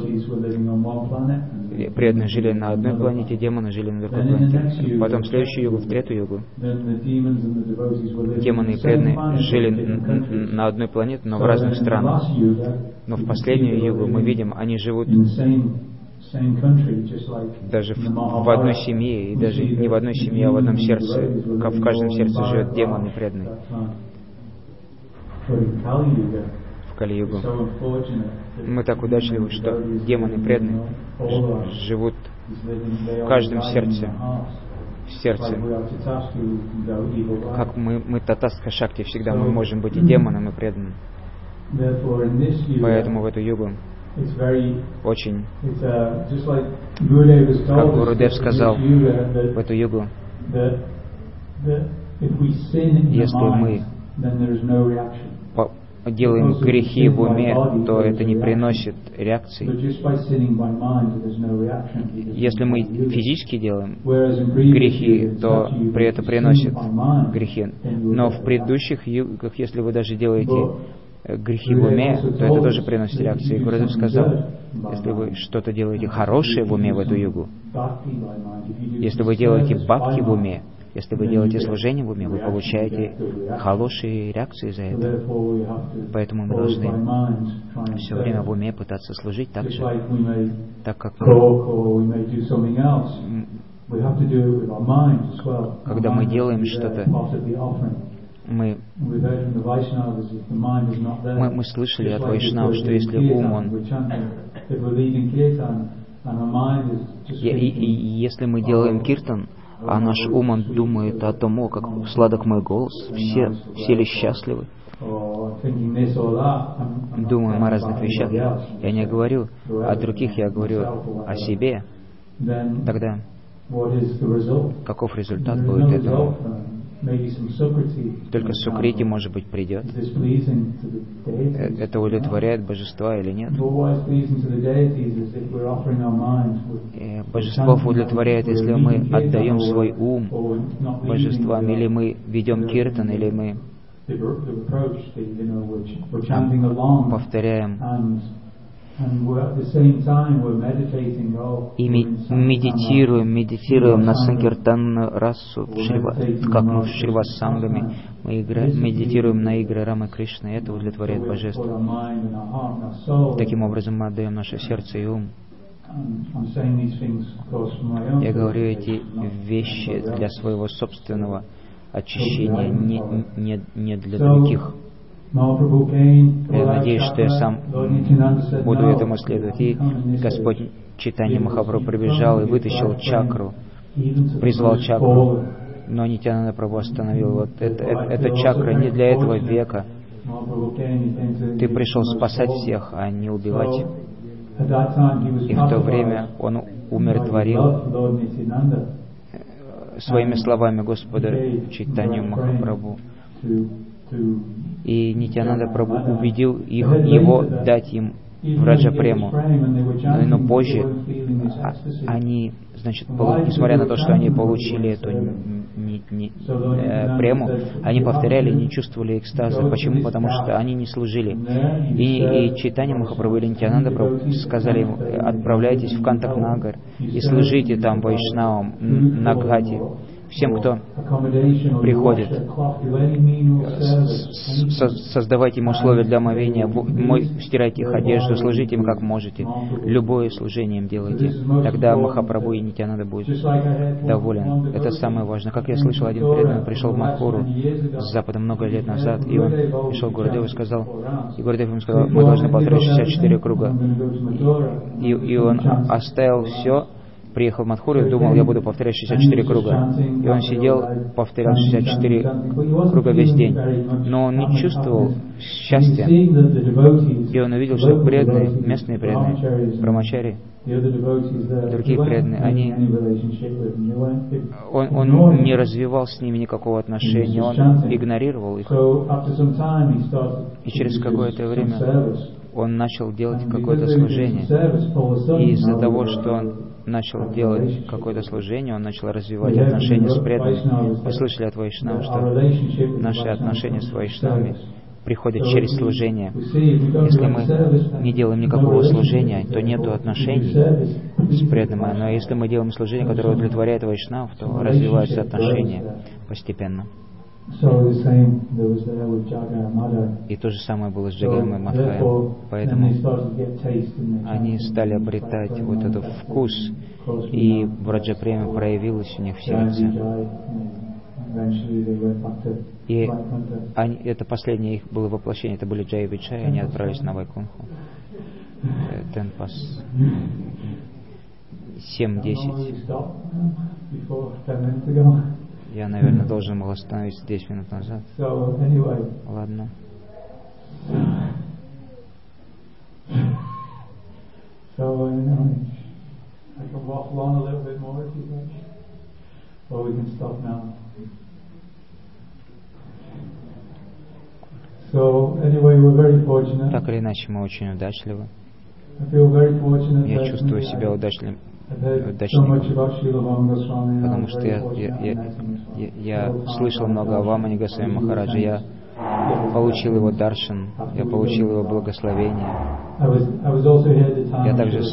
Преданные жили на одной планете, демоны жили на другой планете. Потом в следующую югу, в третью югу, демоны и преданные жили на одной планете, но в разных странах. Но в последнюю югу мы видим, они живут даже в, в одной семье, и даже не в одной семье, а в одном сердце, как в каждом сердце живет демон и преданный. В Кали-югу мы так удачливы, что демоны преданные живут в каждом сердце, в сердце. Как мы, мы Татастха Шакти, всегда мы можем быть и демоном, и преданным. Поэтому в эту югу очень, как Гурудев сказал, в эту югу, если мы делаем грехи в уме, то это не приносит реакции. Если мы физически делаем грехи, то при это приносит грехи. Но в предыдущих югах, если вы даже делаете грехи в уме, то это тоже приносит реакции. И Гурудев сказал, если вы что-то делаете хорошее в уме в эту югу, если вы делаете бхакти в уме, если вы делаете служение в уме, вы получаете хорошие реакции за это. Поэтому мы должны все время в уме пытаться служить так же, так как мы, когда мы делаем что-то, мы, мы, мы слышали от Вайшнав, что если ум, он... И, и, и если мы делаем киртан, а наш ум, он думает о том, о, как сладок мой голос, все, все ли счастливы, думаем о разных вещах. Я не говорю о других, я говорю о себе. Тогда каков результат будет этого? Только Сукрити, может быть, придет. Это удовлетворяет божества или нет? И божество удовлетворяет, если мы отдаем свой ум божествам, или мы ведем киртан, или мы повторяем и медитируем, медитируем на санкиртанную расу, как мы в Шривасангаме, мы играем, медитируем на игры Рамы Кришны, это удовлетворяет божество. Таким образом мы отдаем наше сердце и ум. Я говорю эти вещи для своего собственного очищения, не, не, не для других. Я надеюсь, что я сам буду этому следовать. И Господь Чайтанья Махапрабху прибежал и вытащил чакру, призвал чакру, но Нитьянанда Прабху остановил. Вот это, это, эта чакра не для этого века. Ты пришел спасать всех, а не убивать. И в то время он умиротворил своими словами Господа Чайтанью Махапрабху. И Нитьянанда Прабху убедил их, его дать им в Раджа-прему. Но, но позже они, значит, несмотря на то, что они получили эту не, не, э, прему, они повторяли, не чувствовали экстаза. Почему? Потому что они не служили. И, и Чайтанья Махапрабху и Нитьянанда Прабху сказали им: отправляйтесь в Кантак-Нагар и служите там вайшнавам на Гхате. Всем, кто приходит, создавайте им условия для омовения, стирайте их одежду, служите им как можете, любое служение им делайте. Тогда Махапрабху и Нитьянанда будет доволен. Это самое важное. Как я слышал, один преданный пришел в Мадхуру с Запада много лет назад, и он пришел к Гурудеву и сказал, и Гурудев ему сказал: мы должны повторять шестьдесят четыре круга. И, и он оставил все, приехал в Мадхуру и думал: я буду повторять шестьдесят четыре круга. И он сидел, повторял шестьдесят четыре круга весь день. Но он не чувствовал счастья. И он увидел, что преданные, местные преданные, брамачари, другие преданные, они, он, он не развивал с ними никакого отношения, он игнорировал их. И через какое-то время он начал делать какое-то служение. И из-за того, что он начал делать какое-то служение, он начал развивать отношения с преданными. Вы слышали от вайшнав, что наши отношения с вайшнавами приходят через служение. Если мы не делаем никакого служения, то нет отношений с преданными. Но если мы делаем служение, которое удовлетворяет вайшнав, то развиваются отношения постепенно. И то же самое было с Джагаем и Мадхаем. Поэтому они стали обретать вот этот вкус, и в Раджа-преме проявилось у них в сердце. И они, это последнее их было воплощение, это были Джай Виджай, и они отправились на Вайкунху. Тенпас семь-десять. Я, наверное, должен был остановиться десять минут назад. Ладно. Так или иначе, мы очень удачливы. Я чувствую себя удачливым. Потому что я, я, я, я, я слышал много о Вамане Госвами Махараджа, я получил его даршан, я получил его благословение. Я также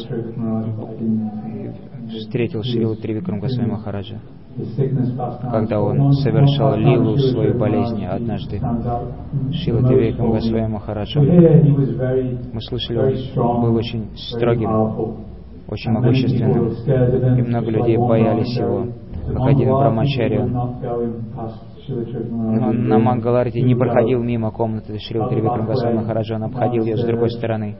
встретил Шрилу Тривикрам Госвами Махараджа, когда он совершал лилу свою болезни однажды. Шрила Тривикрам Госвами Махараджа, мы слышали, он был очень строгим, очень могущественным, и много людей боялись его, как один брамачари. Он на Мангаларте не проходил мимо комнаты Шрилы Тривикрам Госвами Махараджа, он обходил ее с другой стороны.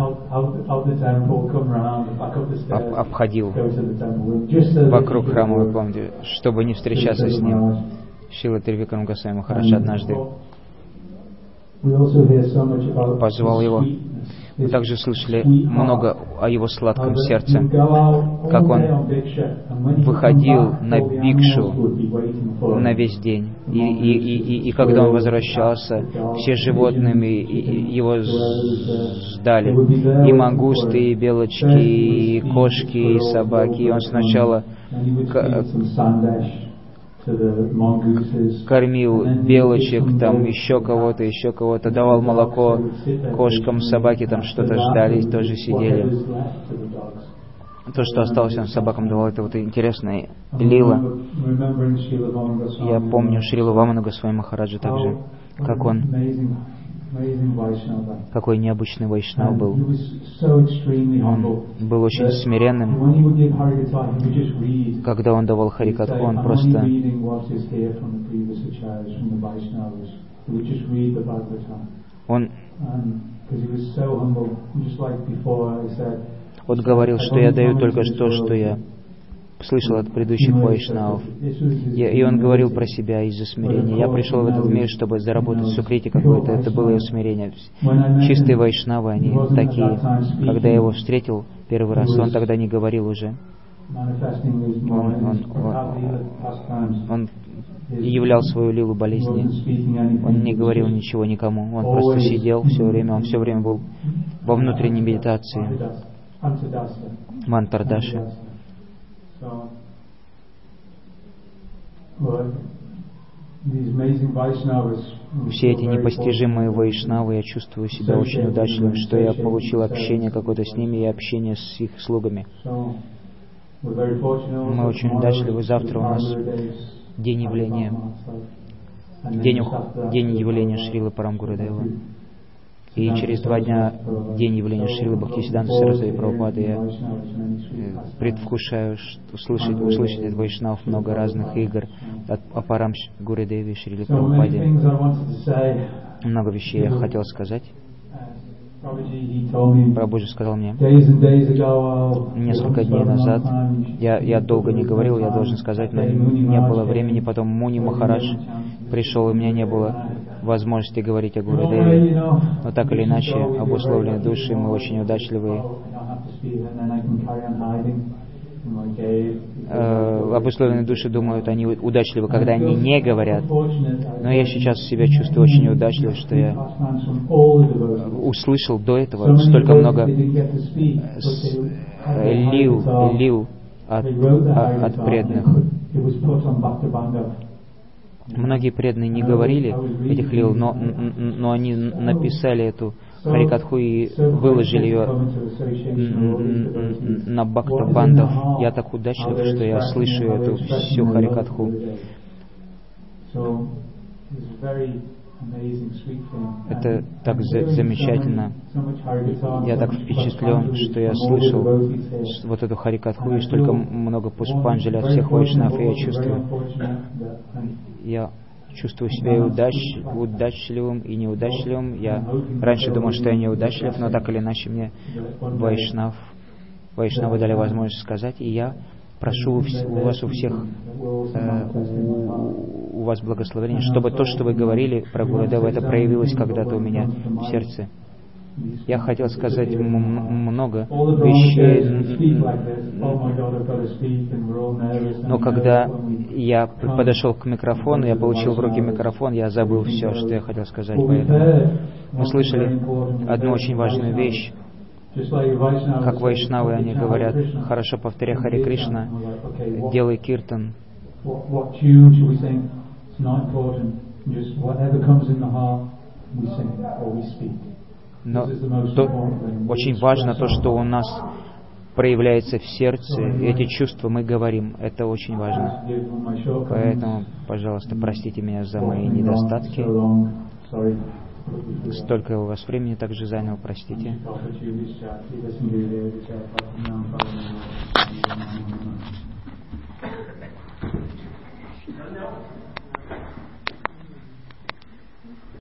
Об, обходил вокруг храмовой комнаты, чтобы не встречаться с ним. Шрила Тривикрам Госвами Махараджа однажды позвал его. Мы также слышали много о его сладком сердце, как он выходил на бикшу на весь день. И, и, и, и когда он возвращался, все животные его ждали. И мангусты, и белочки, и кошки, и собаки. И он сначала кормил белочек, там еще кого-то, еще кого-то, давал молоко кошкам, собаки там что-то ждали, тоже сидели. То, что осталось, он собакам давал, это вот интересная лила. Я помню Шрилу Ваману Госвами Махараджа также, как он, какой необычный вайшнав был. Он был очень смиренным. Когда он давал харикатху, он просто он вот говорил, что я даю только то, что я слышал от предыдущих вайшнавов. И он говорил про себя из-за смирения. Я пришел в этот мир, чтобы заработать сукрити какое-то. Это было его смирение. Чистые вайшнавы, они такие. Когда я его встретил первый раз, он тогда не говорил уже. Он, он, он, он являл свою лилу болезни. Он не говорил ничего никому. Он просто сидел все время. Он все время был во внутренней медитации, мантардаши. Все эти непостижимые вайшнавы, я чувствую себя очень удачливым, что я получил общение какое-то с ними и общение с их слугами. Мы очень удачливы. Завтра у нас день явления, день, день явления Шрилы Парам Гурудева. И через два дня день явления Шрилы Бхактисиданта Сарасвати Прабхупады. Я предвкушаю услышать, услышать от вайшнавов много разных игр от Апарам Гурудеве, Шриле Прабхупаде. Много вещей я хотел сказать. Прабхуджи сказал мне несколько дней назад, я, я долго не говорил, я должен сказать, но не было времени. Потом Муни Махарадж пришел, и у меня не было возможности говорить о Гурудеве. Но так или иначе, обусловленные души, мы очень удачливые. Э, обусловленные души думают, они удачливы, когда они не говорят. Но я сейчас себя чувствую очень удачливым, что я услышал до этого столько много лил, лил от, от, от преданных. Многие преданные не говорили этих лил, но, но они написали эту Харикатху и выложили ее на бхакта-бандов. Я так удачлив, что я слышу эту всю Харикатху. Это так за замечательно. Я так впечатлен, что я слышал вот эту Харикатху и столько много пушпанджали от всех вайшнав, и я чувствую, я чувствую себя и удач, удачливым, и неудачливым. Я раньше думал, что я неудачлив, но так или иначе мне вайшнав, вайшнавы дали возможность сказать, и я прошу у вас у всех, э, у, у вас благословения, чтобы то, что вы говорили про Гурудева, это проявилось когда-то у меня в сердце. Я хотел сказать много вещей, но когда я подошел к микрофону, я получил в руки микрофон, я забыл все, что я хотел сказать. Поэтому мы слышали одну очень важную вещь. Как вайшнавы, они говорят, хорошо повторяй Харе Кришна, делай киртан. Но то, очень важно то, что у нас проявляется в сердце, эти чувства мы говорим, это очень важно. Поэтому, пожалуйста, простите меня за мои недостатки. Столько у вас времени также занял, простите.